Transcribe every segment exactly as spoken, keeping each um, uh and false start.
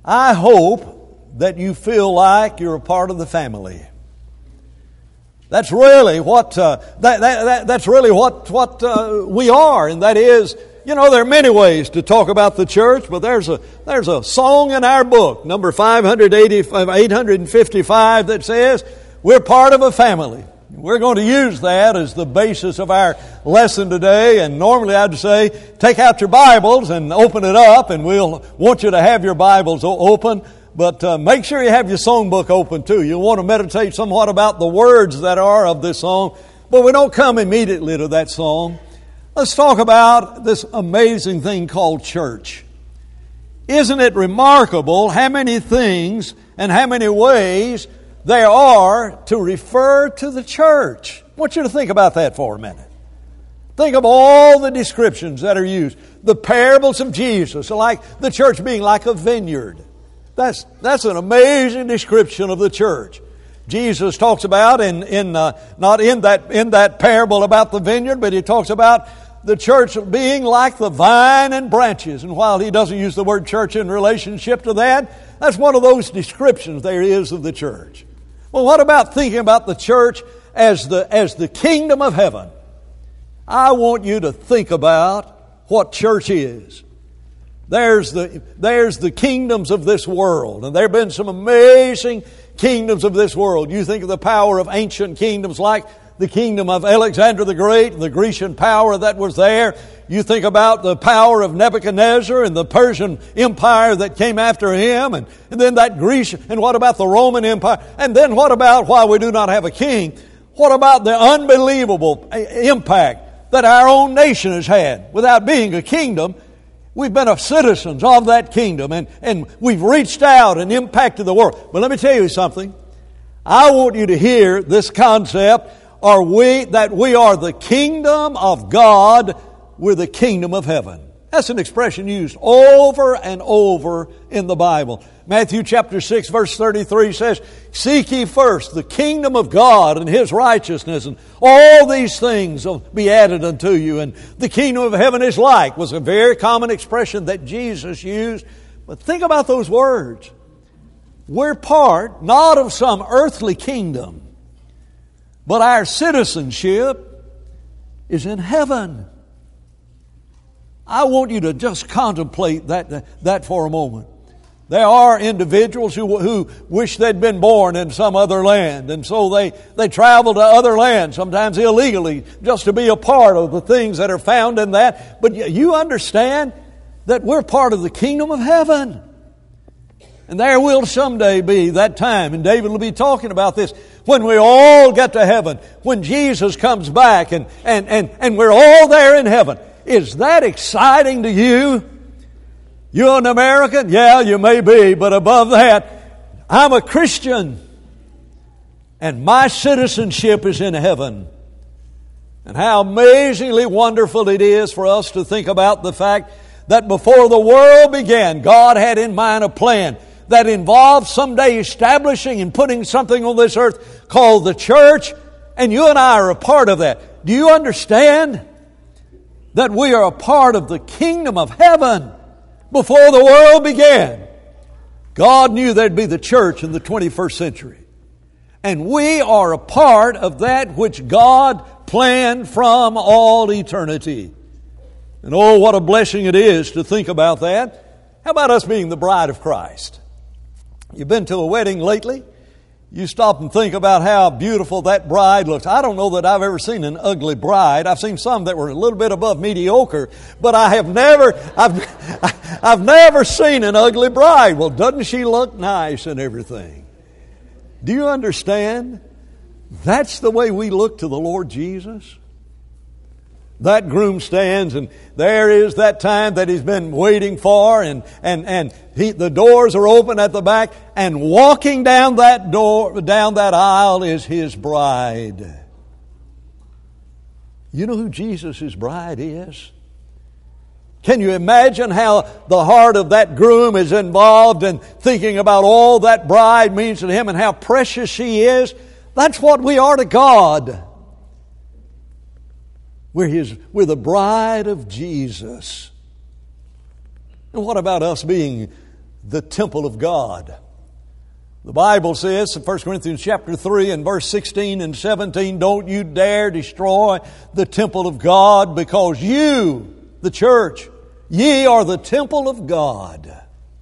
I hope that you feel like you're a part of the family. That's really what uh, that, that, that that's really what what uh, we are, and that is, you know, there are many ways to talk about the church, but there's a there's a song in our book, number five eighty, eight fifty-five, that says we're part of a family. We're going to use that as the basis of our lesson today, and normally I'd say take out your Bibles and open it up, and we'll want you to have your Bibles open, but uh, make sure you have your songbook open too. You'll want to meditate somewhat about the words that are of this song, but we don't come immediately to that song. Let's talk about this amazing thing called church. Isn't it remarkable how many things and how many ways there are to refer to the church? I want you to think about that for a minute. Think of all the descriptions that are used. The parables of Jesus, like the church being like a vineyard. That's, that's an amazing description of the church. Jesus talks about, in, in uh, not in that, in that parable about the vineyard, but He talks about the church being like the vine and branches. And while He doesn't use the word church in relationship to that, that's one of those descriptions there is of the church. Well, what about thinking about the church as the, as the kingdom of heaven? I want you to think about what church is. There's the, there's the kingdoms of this world, and there have been some amazing kingdoms of this world. You think of the power of ancient kingdoms like the kingdom of Alexander the Great, the Grecian power that was there. You think about the power of Nebuchadnezzar and the Persian Empire that came after him, and, and then that Grecian, and what about the Roman Empire? And then what about, while we do not have a king, what about the unbelievable impact that our own nation has had? Without being a kingdom, we've been citizens of that kingdom, and, and we've reached out and impacted the world. But let me tell you something. I want you to hear this concept, are we, that we are the kingdom of God, we're the kingdom of heaven. That's an expression used over and over in the Bible. Matthew chapter six verse thirty-three says, "Seek ye first the kingdom of God and His righteousness, and all these things will be added unto you." And the kingdom of heaven is like, was a very common expression that Jesus used. But think about those words. We're part not of some earthly kingdom, but our citizenship is in heaven. I want you to just contemplate that, that for a moment. There are individuals who, who wish they'd been born in some other land, and so they, they travel to other lands, sometimes illegally, just to be a part of the things that are found in that. But you understand that we're part of the kingdom of heaven. And there will someday be that time, and David will be talking about this, when we all get to heaven, when Jesus comes back, and, and, and, and we're all there in heaven. Is that exciting to you? You're an American? Yeah, you may be, but above that, I'm a Christian, and my citizenship is in heaven. And how amazingly wonderful it is for us to think about the fact that before the world began, God had in mind a plan that involved someday establishing and putting something on this earth called the church, and you and I are a part of that. Do you understand that we are a part of the kingdom of heaven? Before the world began, God knew there'd be the church in the twenty-first century. And we are a part of that which God planned from all eternity. And oh, what a blessing it is to think about that. How about us being the bride of Christ? You've been to a wedding lately? You stop and think about how beautiful that bride looks. I don't know that I've ever seen an ugly bride. I've seen some that were a little bit above mediocre, but I have never, I've, I've never seen an ugly bride. Well, doesn't she look nice and everything? Do you understand? That's the way we look to the Lord Jesus. That groom stands, and there is that time that he's been waiting for, and and and he, the doors are open at the back, and walking down that door, down that aisle, is his bride. You know who Jesus' bride is? Can you imagine how the heart of that groom is involved in thinking about all that bride means to him and how precious she is? That's what we are to God. We're His, we're the bride of Jesus. And what about us being the temple of God. The Bible says in First Corinthians chapter three and verse sixteen and seventeen, don't you dare destroy the temple of God, because you, the church, ye are the temple of God.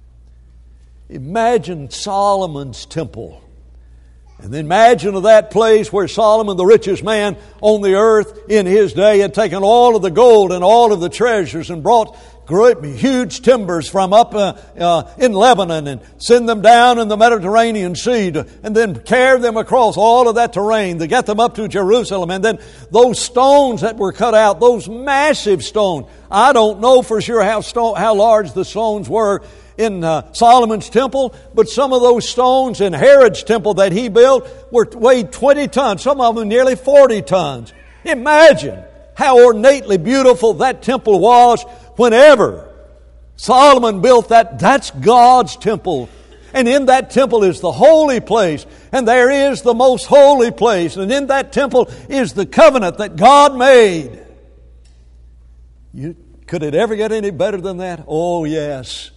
Imagine Solomon's temple. And then imagine of that place where Solomon, the richest man on the earth in his day, had taken all of the gold and all of the treasures and brought great, huge timbers from up uh, uh, in Lebanon and send them down in the Mediterranean Sea to, and then carry them across all of that terrain to get them up to Jerusalem. And then those stones that were cut out, those massive stones. I don't know for sure how stone, how large the stones were in uh, Solomon's temple, but some of those stones in Herod's temple that he built were weighed twenty tons, some of them nearly forty tons. Imagine how ornately beautiful that temple was whenever Solomon built that. That's God's temple. And in that temple is the holy place. And there is the most holy place. And in that temple is the covenant that God made. You, could it ever get any better than that? Oh, yes.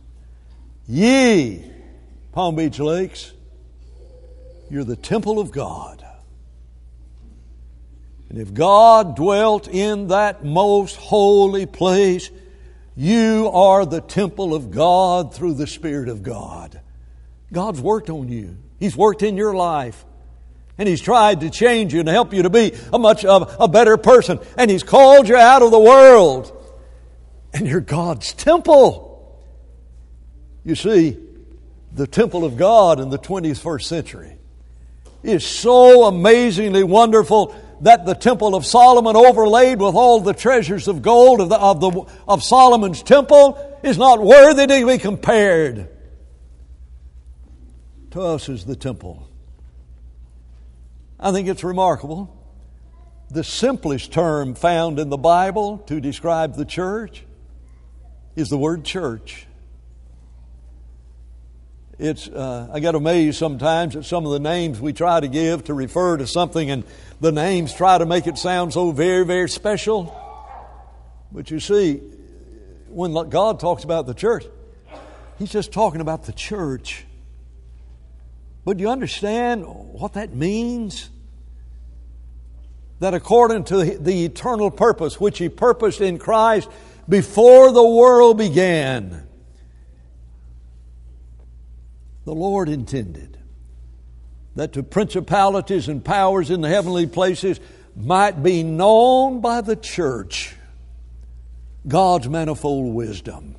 Ye, Palm Beach Lakes, you're the temple of God. And if God dwelt in that most holy place, you are the temple of God through the Spirit of God. God's worked on you. He's worked in your life. And He's tried to change you and help you to be a much of a better person. And He's called you out of the world. And you're God's temple. You see, the temple of God in the twenty-first century is so amazingly wonderful that the temple of Solomon, overlaid with all the treasures of gold of, the, of, the, of Solomon's temple, is not worthy to be compared to us as the temple. I think it's remarkable. The simplest term found in the Bible to describe the church is the word church. It's uh, I get amazed sometimes at some of the names we try to give to refer to something, and the names try to make it sound so very, very special. But you see, when God talks about the church, He's just talking about the church. But you understand what that means? That according to the eternal purpose which He purposed in Christ before the world began, the Lord intended that the principalities and powers in the heavenly places might be known by the church, God's manifold wisdom.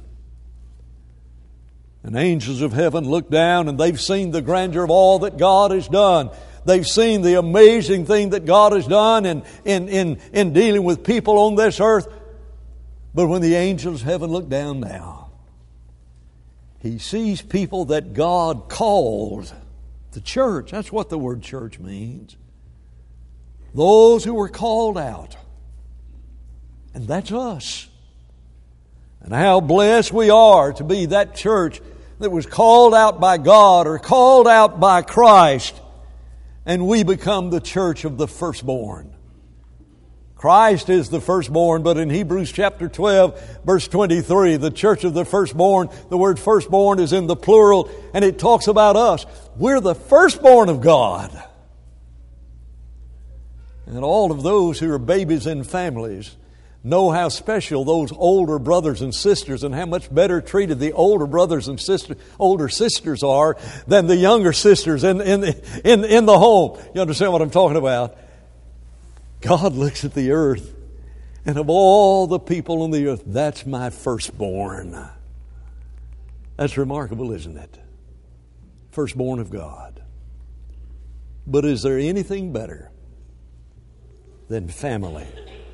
And angels of heaven look down and they've seen the grandeur of all that God has done. They've seen the amazing thing that God has done in, in, in, in dealing with people on this earth. But when the angels of heaven look down now, He sees people that God called, the church. That's what the word church means. Those who were called out. And that's us. And how blessed we are to be that church that was called out by God or called out by Christ. And we become the church of the firstborn. Christ is the firstborn, but in Hebrews chapter twelve, verse twenty-three, the church of the firstborn, the word firstborn is in the plural, and it talks about us. We're the firstborn of God. And all of those who are babies in families know how special those older brothers and sisters, and how much better treated the older brothers and sister, older sisters are than the younger sisters in, in, in, in the home. You understand what I'm talking about? God looks at the earth, and of all the people on the earth, that's my firstborn. That's remarkable, isn't it? Firstborn of God. But is there anything better than family?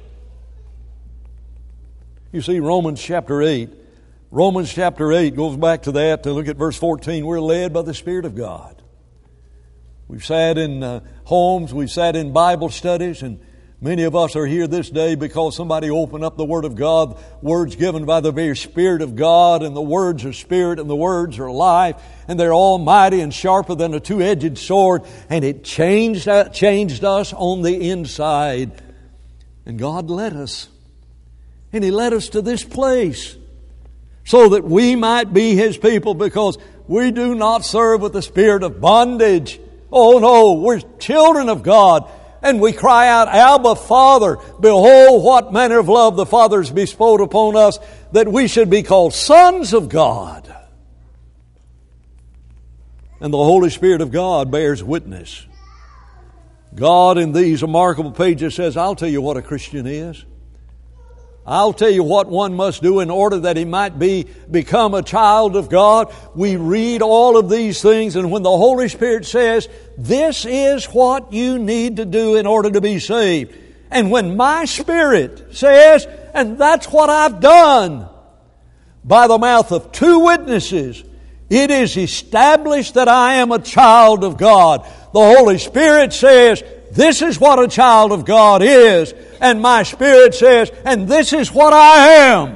You see, Romans chapter eight, Romans chapter eight goes back to that to look at verse fourteen. We're led by the Spirit of God. We've sat in uh, homes, we've sat in Bible studies, and many of us are here this day because somebody opened up the Word of God, words given by the very Spirit of God, and the words are Spirit and the words are life, and they're almighty and sharper than a two-edged sword, and it changed, uh, changed us on the inside. And God led us. And He led us to this place so that we might be His people, because we do not serve with the spirit of bondage. Oh no, we're children of God. And we cry out, Abba, Father, behold what manner of love the Father has bestowed upon us, that we should be called sons of God. And the Holy Spirit of God bears witness. God in these remarkable pages says, I'll tell you what a Christian is. I'll tell you what one must do in order that he might be become a child of God. We read all of these things, and when the Holy Spirit says, this is what you need to do in order to be saved. And when my Spirit says, and that's what I've done, by the mouth of two witnesses, it is established that I am a child of God. The Holy Spirit says, this is what a child of God is. And my Spirit says, and this is what I am.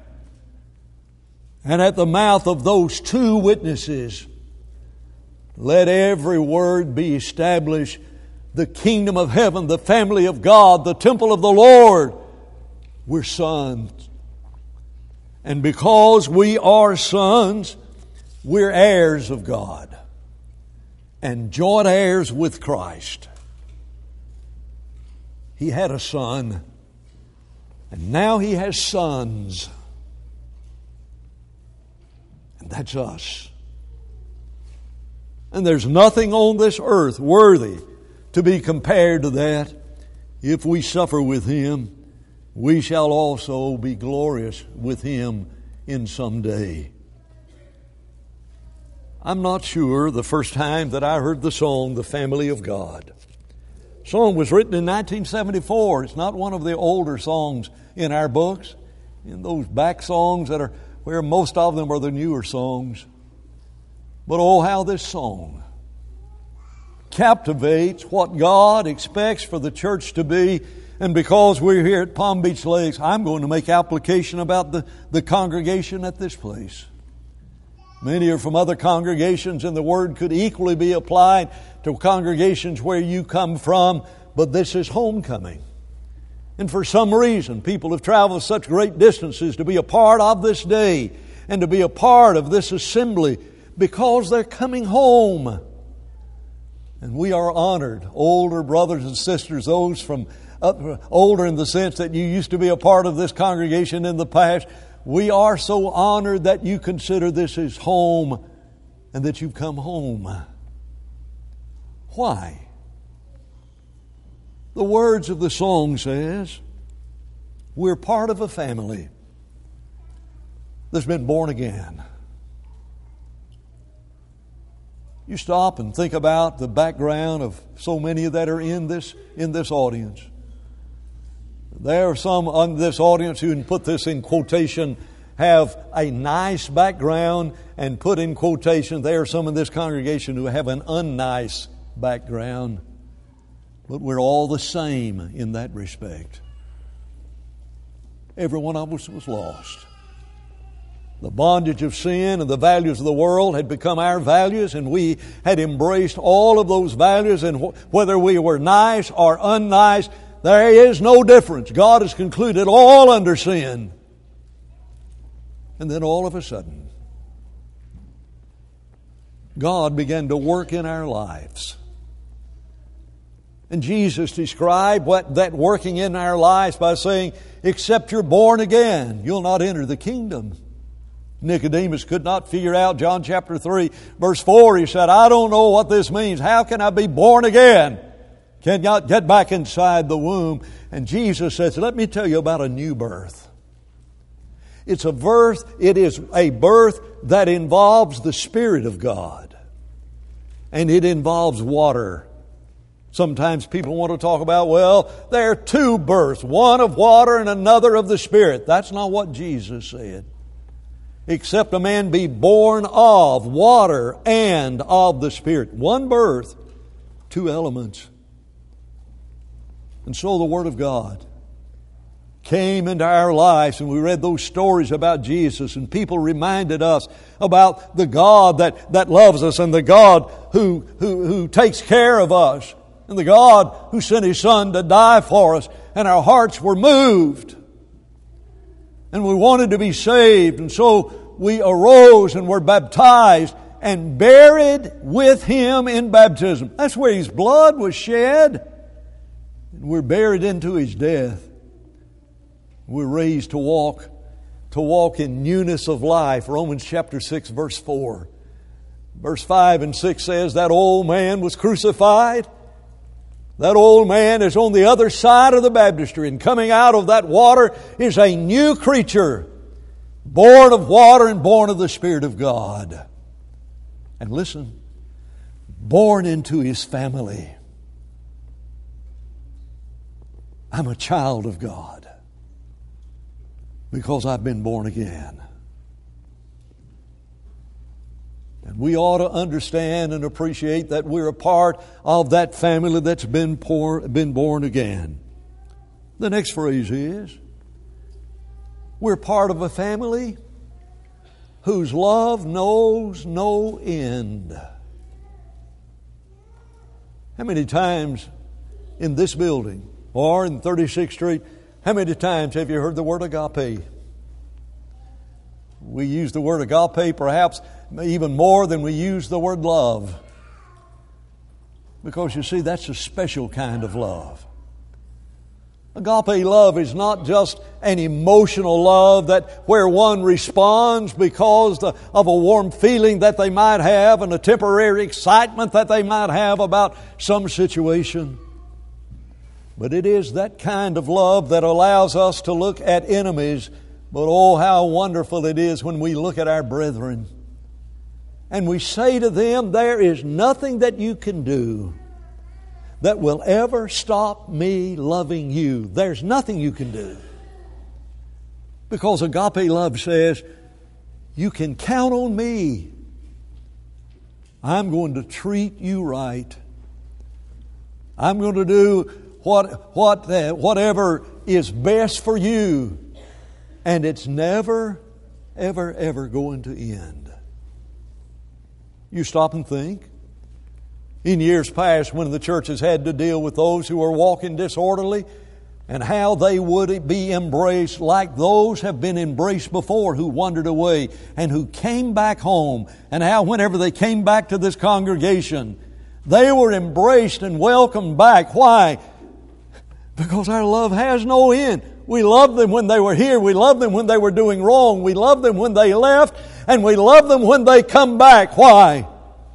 And at the mouth of those two witnesses, let every word be established. The kingdom of heaven, the family of God, the temple of the Lord. We're sons. And because we are sons, we're heirs of God. And joint heirs with Christ. He had a son, and now He has sons. And that's us. And there's nothing on this earth worthy to be compared to that. If we suffer with Him, we shall also be glorious with Him in some day. I'm not sure the first time that I heard the song, The Family of God. The song was written in nineteen seventy-four. It's not one of the older songs in our books. In those back songs that are where most of them are the newer songs. But oh, how this song captivates what God expects for the church to be. And because we're here at Palm Beach Lakes, I'm going to make application about the, the congregation at this place. Many are from other congregations, and the word could equally be applied to congregations where you come from, but this is homecoming. And for some reason, people have traveled such great distances to be a part of this day and to be a part of this assembly because they're coming home. And we are honored, older brothers and sisters, those from up, older in the sense that you used to be a part of this congregation in the past. We are so honored that you consider this as home and that you've come home. Why? The words of the song says, we're part of a family that's been born again. You stop and think about the background of so many that are in this, in this audience. There are some on this audience who can put this in quotation, have a nice background, and put in quotation, there are some in this congregation who have an unnice background. But we're all the same in that respect. Every one of us was lost. The bondage of sin and the values of the world had become our values, and we had embraced all of those values, and whether we were nice or unnice, there is no difference. God has concluded all under sin. And then all of a sudden, God began to work in our lives. And Jesus described what that working in our lives by saying, except you're born again, you'll not enter the kingdom. Nicodemus could not figure out John chapter three, verse four. He said, I don't know what this means. How can I be born again? Cannot get back inside the womb. And Jesus says, let me tell you about a new birth. It's a birth, it is a birth that involves the Spirit of God. And it involves water. Sometimes people want to talk about, well, there are two births, one of water and another of the Spirit. That's not what Jesus said. Except a man be born of water and of the Spirit. One birth, two elements. And so the Word of God came into our lives, and we read those stories about Jesus, and people reminded us about the God that, that loves us, and the God who, who, who takes care of us, and the God who sent His Son to die for us, and our hearts were moved. And we wanted to be saved. And so we arose and were baptized and buried with Him in baptism. That's where His blood was shed. And we're buried into His death. We're raised to walk, to walk in newness of life. Romans chapter six, verse four. Verse five and six says, that old man was crucified. That old man is on the other side of the baptistry, and coming out of that water is a new creature, born of water and born of the Spirit of God. And listen, born into His family. I'm a child of God because I've been born again. And we ought to understand and appreciate that we're a part of that family that's been, poor, been born again. The next phrase is, we're part of a family whose love knows no end. How many times in this building or in thirty-sixth Street, how many times have you heard the word agape? We use the word agape perhaps even more than we use the word love. Because you see, that's a special kind of love. Agape love is not just an emotional love that where one responds because the, of a warm feeling that they might have and a temporary excitement that they might have about some situation. But it is that kind of love that allows us to look at enemies. But oh, how wonderful it is when we look at our brethren and we say to them, there is nothing that you can do that will ever stop me loving you. There's nothing you can do. Because agape love says, you can count on me. I'm going to treat you right. I'm going to do what, what, uh, whatever is best for you. And it's never, ever, ever going to end. You stop and think. In years past, when the church has had to deal with those who are walking disorderly, and how they would be embraced like those have been embraced before who wandered away and who came back home, and how whenever they came back to this congregation, they were embraced and welcomed back. Why? Because our love has no end. We loved them when they were here. We loved them when they were doing wrong. We loved them when they left. And we love them when they come back. Why?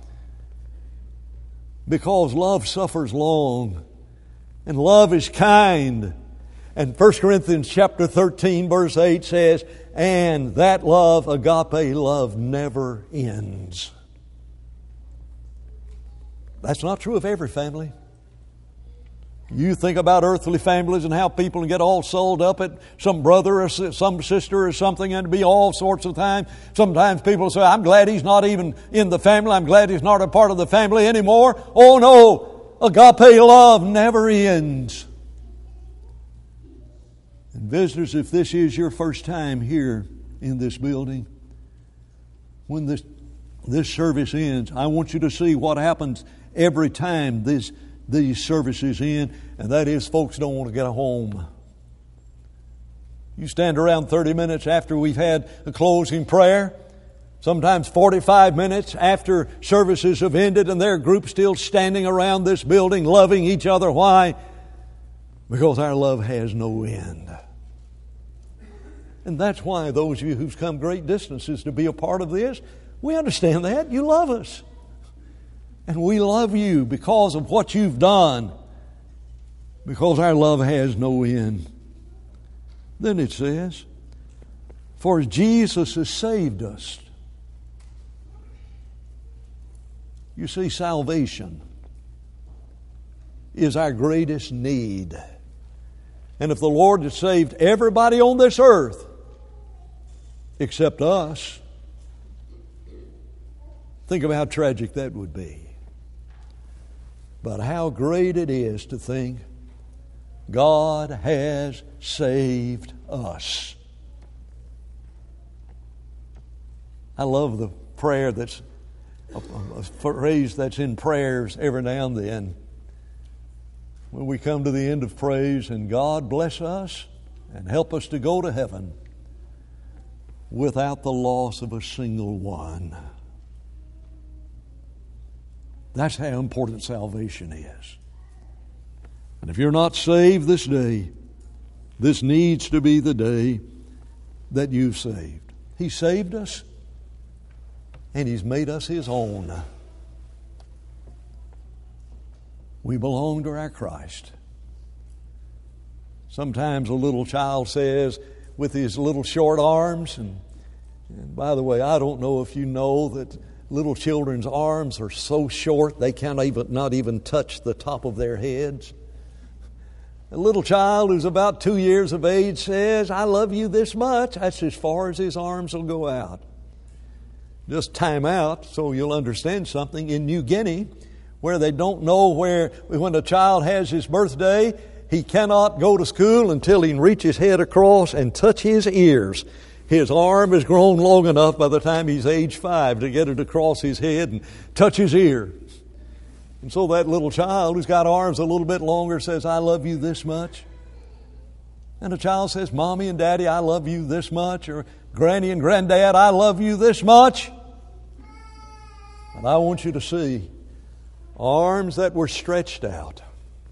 Because love suffers long. And love is kind. And First Corinthians chapter thirteen verse eight says, and that love, agape love, never ends. That's not true of every family. You think about earthly families and how people can get all sold up at some brother or some sister or something, and be all sorts of time. Sometimes people say, I'm glad he's not even in the family. I'm glad he's not a part of the family anymore. Oh no, agape love never ends. And visitors, if this is your first time here in this building, when this, this service ends, I want you to see what happens every time this these services in, and that is folks don't want to get home. You stand around thirty minutes after we've had a closing prayer, sometimes forty-five minutes after services have ended, and there are groups still standing around this building loving each other. Why? Because our love has no end. And that's why those of you who've come great distances to be a part of this, we understand that. You love us. And we love you because of what you've done. Because our love has no end. Then it says, for Jesus has saved us. You see, salvation is our greatest need. And if the Lord had saved everybody on this earth except us, think of how tragic that would be. But how great it is to think God has saved us. I love the prayer that's a phrase that's in prayers every now and then. When we come to the end of praise, and God bless us and help us to go to heaven. without the loss of a single one. That's how important salvation is. And if you're not saved this day, this needs to be the day that you've saved. He saved us, and He's made us His own. We belong to our Christ. Sometimes a little child says, with his little short arms, and, and by the way, I don't know if you know that little children's arms are so short they can't even not even touch the top of their heads. A little child who's about two years of age says, I love you this much. That's as far as his arms will go out. Just time out so you'll understand something. In New Guinea, where they don't know where, when a child has his birthday, he cannot go to school until he can reach his head across and touch his ears. His arm has grown long enough by the time he's age five to get it across his head and touch his ear. And so that little child who's got arms a little bit longer says, I love you this much. And a child says, Mommy and Daddy, I love you this much. Or Granny and Granddad, I love you this much. And I want you to see arms that were stretched out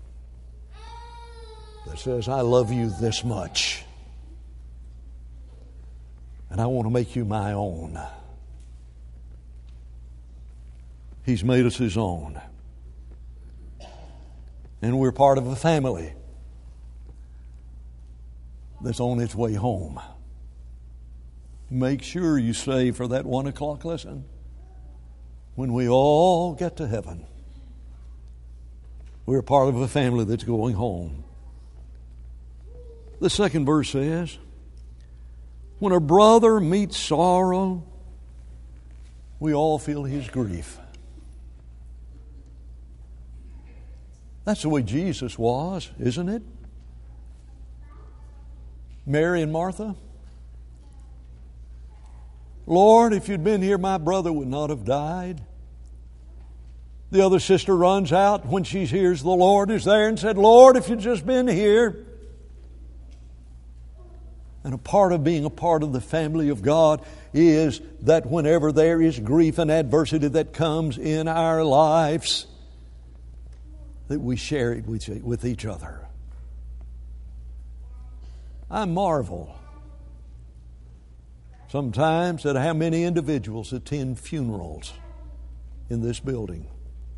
that says, I love you this much. And I want to make you my own. He's made us His own. And we're part of a family that's on its way home. Make sure you stay for that one o'clock lesson when we all get to heaven. We're part of a family that's going home. The second verse says, when a brother meets sorrow, we all feel his grief. That's the way Jesus was, isn't it? Mary and Martha. Lord, if you'd been here, my brother would not have died. The other sister runs out when she hears the Lord is there and said, Lord, if you'd just been here. And a part of being a part of the family of God is that whenever there is grief and adversity that comes in our lives, that we share it with each other. I marvel sometimes at how many individuals attend funerals in this building.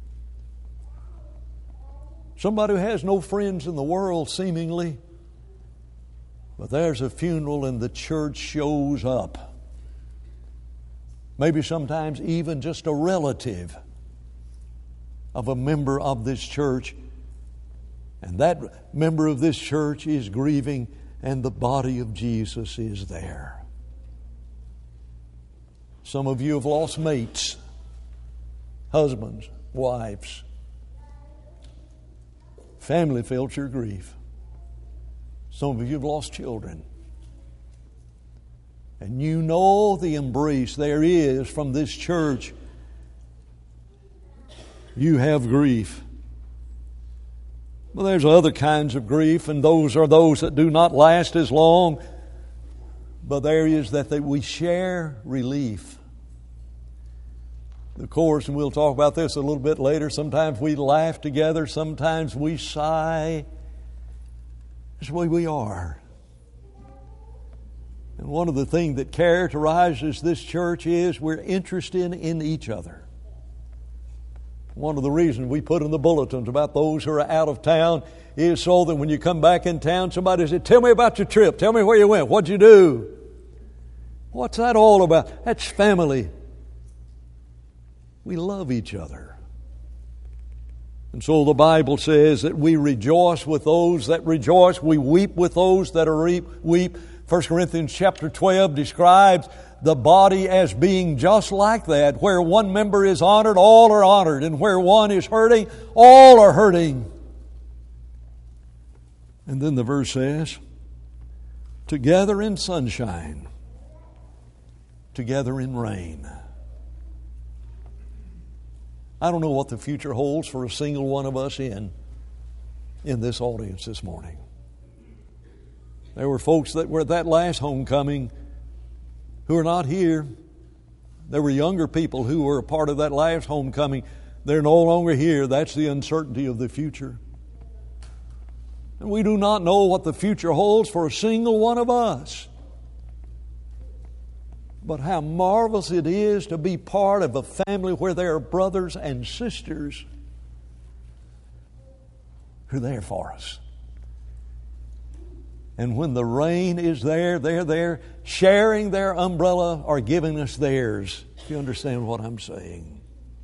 Somebody who has no friends in the world, seemingly, but there's a funeral and the church shows up. Maybe sometimes even just a relative of a member of this church. And that member of this church is grieving and the body of Jesus is there. Some of you have lost mates, husbands, wives. Family felt your grief. Some of you have lost children. And you know the embrace there is from this church. You have grief. Well, there's other kinds of grief, and those are those that do not last as long. But there is that they, we share relief. Of course, and we'll talk about this a little bit later, sometimes we laugh together, sometimes we sigh. That's the way we are. And one of the things that characterizes this church is we're interested in each other. One of the reasons we put in the bulletins about those who are out of town is so that when you come back in town, somebody says, tell me about your trip. Tell me where you went. What'd you do? What's that all about? That's family. We love each other. And so the Bible says that we rejoice with those that rejoice. We weep with those that are weep. First Corinthians chapter twelve describes the body as being just like that. Where one member is honored, all are honored. And where one is hurting, all are hurting. And then the verse says, together in sunshine, together in rain. I don't know what the future holds for a single one of us in, in this audience this morning. There were folks that were at that last homecoming who are not here. There were younger people who were a part of that last homecoming. They're no longer here. That's the uncertainty of the future. And we do not know what the future holds for a single one of us. But how marvelous it is to be part of a family where there are brothers and sisters who are there for us. And when the rain is there, they're there sharing their umbrella or giving us theirs. If you understand what I'm saying.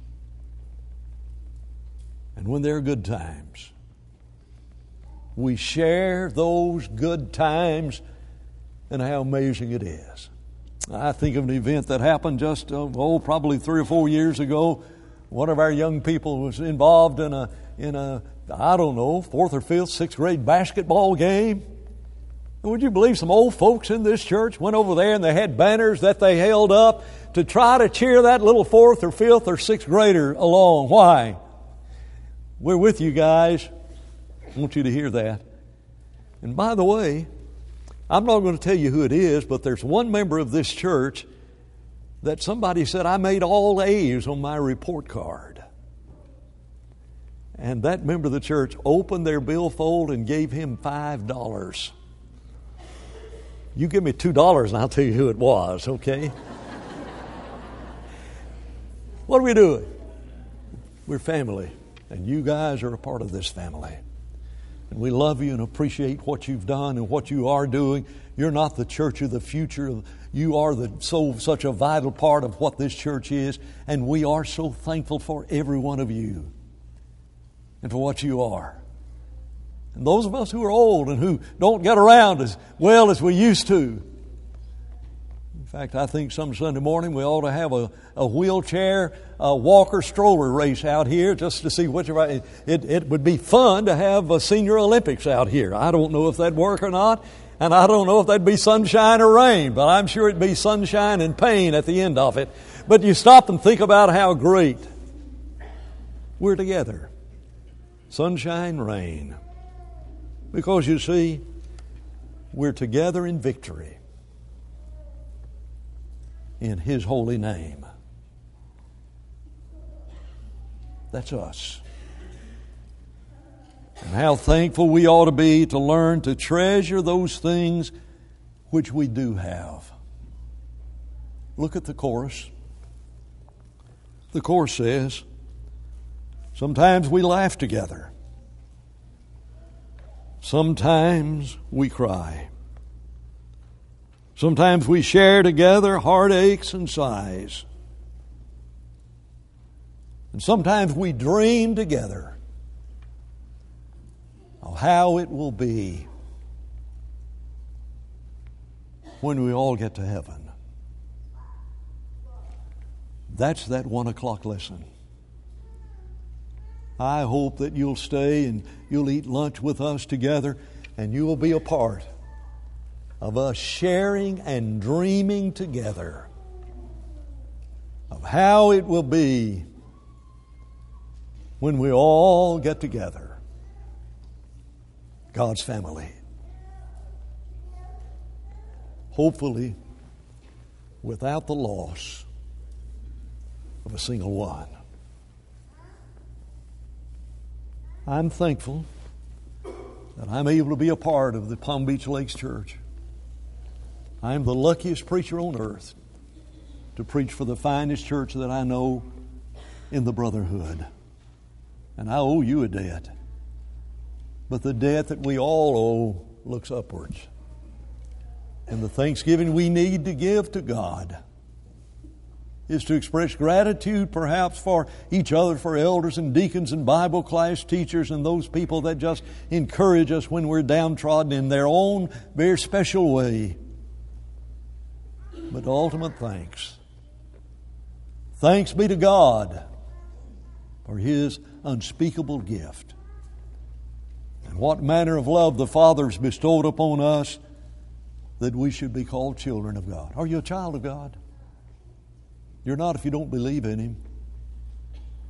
And when there are good times, we share those good times, and how amazing it is. I think of an event that happened just, oh, probably three or four years ago. One of our young people was involved in a, in a, I don't know, fourth or fifth, sixth grade basketball game. And would you believe some old folks in this church went over there and they had banners that they held up to try to cheer that little fourth or fifth or sixth grader along. Why? We're with you guys. I want you to hear that. And by the way, I'm not going to tell you who it is, but there's one member of this church that somebody said, I made all A's on my report card. And that member of the church opened their billfold and gave him five dollars. You give me two dollars and I'll tell you who it was, okay? What are we doing? We're family, and you guys are a part of this family. And we love you and appreciate what you've done and what you are doing. You're not the church of the future. You are the so such a vital part of what this church is. And we are so thankful for every one of you and for what you are. And those of us who are old and who don't get around as well as we used to. In fact, I think some Sunday morning we ought to have a, a wheelchair, a walker, stroller race out here just to see which of our, it, it would be fun to have a senior Olympics out here. I don't know if that'd work or not, and I don't know if that'd be sunshine or rain, but I'm sure it'd be sunshine and pain at the end of it. But you stop and think about how great we're together. Sunshine, rain. Because you see, we're together in victory. In His holy name. That's us. And how thankful we ought to be to learn to treasure those things which we do have. Look at the chorus. The chorus says, sometimes we laugh together. Sometimes we cry. Sometimes we share together heartaches and sighs. And sometimes we dream together of how it will be when we all get to heaven. That's that one o'clock lesson. I hope that you'll stay and you'll eat lunch with us together, and you will be a part of us sharing and dreaming together of how it will be when we all get together. God's family. Hopefully, without the loss of a single one. I'm thankful that I'm able to be a part of the Palm Beach Lakes Church. I'm the luckiest preacher on earth to preach for the finest church that I know in the brotherhood. And I owe you a debt. But the debt that we all owe looks upwards. And the thanksgiving we need to give to God is to express gratitude perhaps for each other, for elders and deacons and Bible class teachers and those people that just encourage us when we're downtrodden in their own very special way. But ultimate thanks. Thanks be to God for His unspeakable gift. And what manner of love the Father has bestowed upon us that we should be called children of God. Are you a child of God? You're not if you don't believe in Him.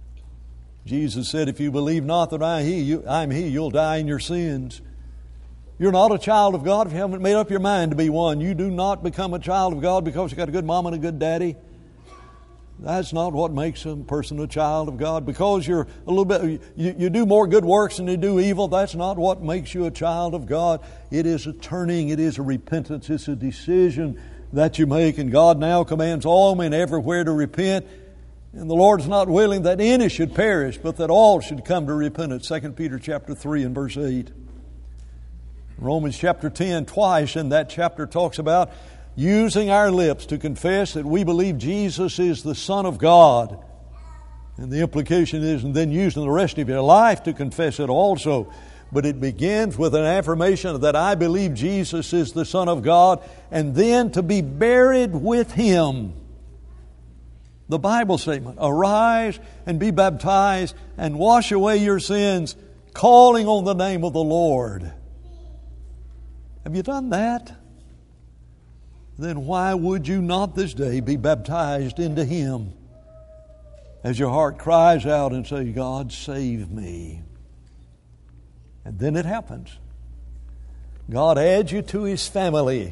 Jesus said, if you believe not that I he, you, I'm He, you'll die in your sins. You're not a child of God if you haven't made up your mind to be one. You do not become a child of God because you got a good mom and a good daddy. That's not what makes a person a child of God. Because you're a little bit, you, you do more good works than you do evil, that's not what makes you a child of God. It is a turning, it is a repentance, it's a decision that you make. And God now commands all men everywhere to repent. And the Lord's not willing that any should perish, but that all should come to repentance. Second Peter chapter three and verse eight. Romans chapter ten, twice in that chapter, talks about using our lips to confess that we believe Jesus is the Son of God. And the implication is, and then using the rest of your life to confess it also. But it begins with an affirmation that I believe Jesus is the Son of God, and then to be buried with Him. The Bible statement, arise and be baptized and wash away your sins, calling on the name of the Lord. Have you done that? Then why would you not this day be baptized into Him as your heart cries out and say, God, save me? And then it happens. God adds you to His family.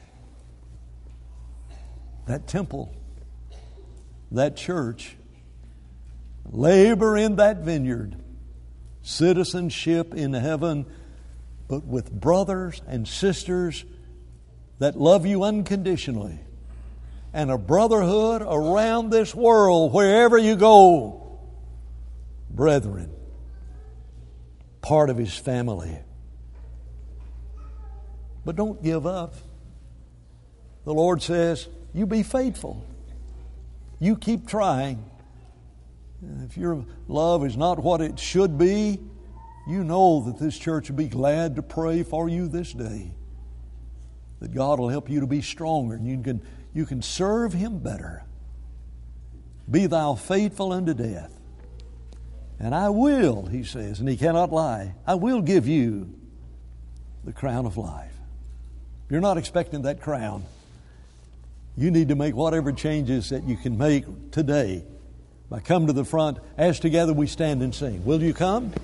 That temple, that church, labor in that vineyard, citizenship in heaven, but with brothers and sisters that love you unconditionally, and a brotherhood around this world wherever you go. Brethren, part of His family. But don't give up. The Lord says, you be faithful. You keep trying. If your love is not what it should be, you know that this church will be glad to pray for you this day. That God will help you to be stronger and you can, you can serve Him better. Be thou faithful unto death. And I will, He says, and He cannot lie, I will give you the crown of life. If you're not expecting that crown, you need to make whatever changes that you can make today by coming to the front as together we stand and sing. Will you come?